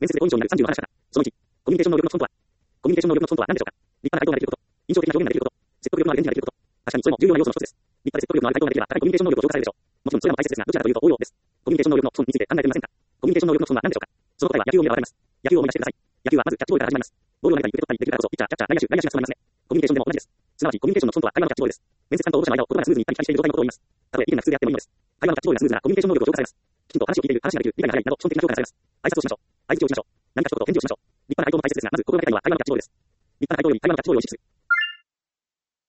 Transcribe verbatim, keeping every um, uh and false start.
面接で好印象になるさんじゅうの話だ。そのいち、コミュニケーション能力の基本とは。コミュニケーション能力の基本とは何でしょうか。立派な回答ができること。印象的な表現ができること。説得力のある返事ができること。確かにそれも重要な要素の一つです。立派で説得力のある回答ができれば高いコミュニケーション能力を評価されるでしょう。もちろんそれも大切ですが、どちらかというと応用です。コミュニケーション能力の基本について考えてみませんか。コミュニケーション能力の基本は何でしょうか。その答えは野球を見ればわかります。野球を思い出してください。野球はまずキャッチボールから始まります。ボールを投げたり受け取ったりできるからこそ、ピッチャー、キャッチャー、内野手、内野手が務まりますね。コミュニケーションでも同じです。すなわちコミュニケーションの基本とは会話のキャッチボールです。面接官と保護者の間を言葉がスムーズに行ったり来たりしている状態のことを言います。たとえ意見が普通であってもいいのです。会話のキャッチボールがスムーズなコミュニケーション能力を評価されます。きちんと話を聞いている、話ができる、理解が早いなど基本的な評価がされます。挨拶をしましょう。相槌をしましょう。何か一言返事をしましょう。立派な回答も大切ですが、まず心がけたいのは会話のキャッチボールです。立派な回答より会話のキャッチボールを意識する。